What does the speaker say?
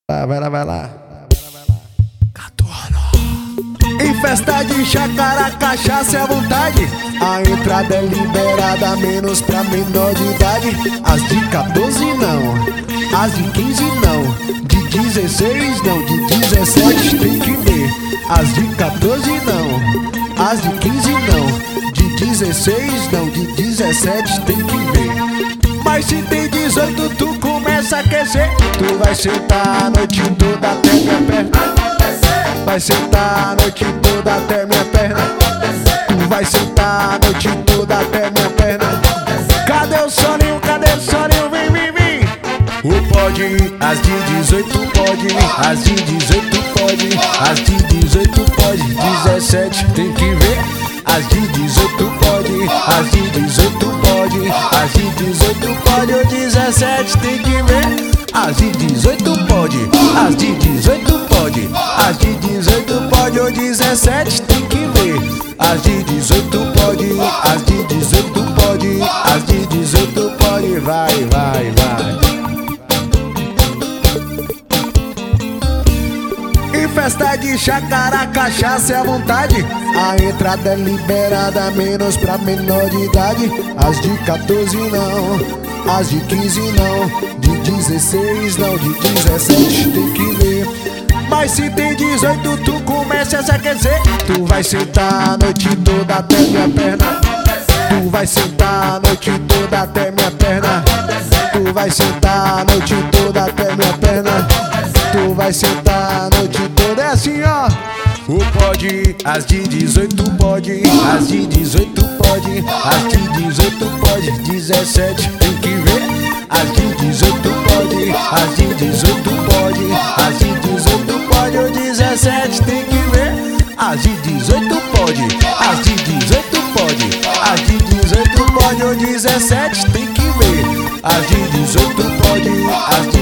Vai lá, vai lá. Em festa de chácara, cachaça é à vontade. A entrada é liberada, menos pra menor de idade. As de 14 não, as de 15 não, de 16 não, de 17 tem que ver. As de 14 não, as de 15 não, de 16 não, de 17 tem que ver. Mas se tem 18 tu começa a aquecer. Tu vai sentar a noite toda até minha perna. Vai sentar a noite toda até minha perna. Tu vai sentar a noite toda até minha perna. Cadê o soninho? Cadê o soninho? Vem, vem, vem. O pode, as de 18 pode, as de 18 pode, as de 18 pode, 17 tem que ver. As de 18 pode, as de 18 pode, as de 18 pode, ou 17 tem que ver. As de 18 pode, as de 18 pode, as de 18 pode, ou 17 tem que ver. As de 18 pode, as de 18 pode, as de 18 pode, vai, vai, vai. Em festa de chácara, cachaça é à vontade. A entrada é liberada, menos pra menor de idade. As de 14 não, as de 15 não, de 16 não, de 17 tem que ver. Mas se tem 18 tu começa a se aquecer. Tu vai sentar a noite toda até minha perna. Tu vai sentar a noite toda até minha perna. Tu vai sentar a noite toda até minha perna. Tu vai sentar a noite toda, é assim ó. O pode, as de 18 pode, as de 18 pode, as de 18 pode, 17 tem que ver. As de 18 pode, as de 18 pode, as de 18 pode, ou 17 tem que ver. As de 18 pode, as de 18 pode, as de 18 pode, ou 17 tem que ver. As de 18 pode, as de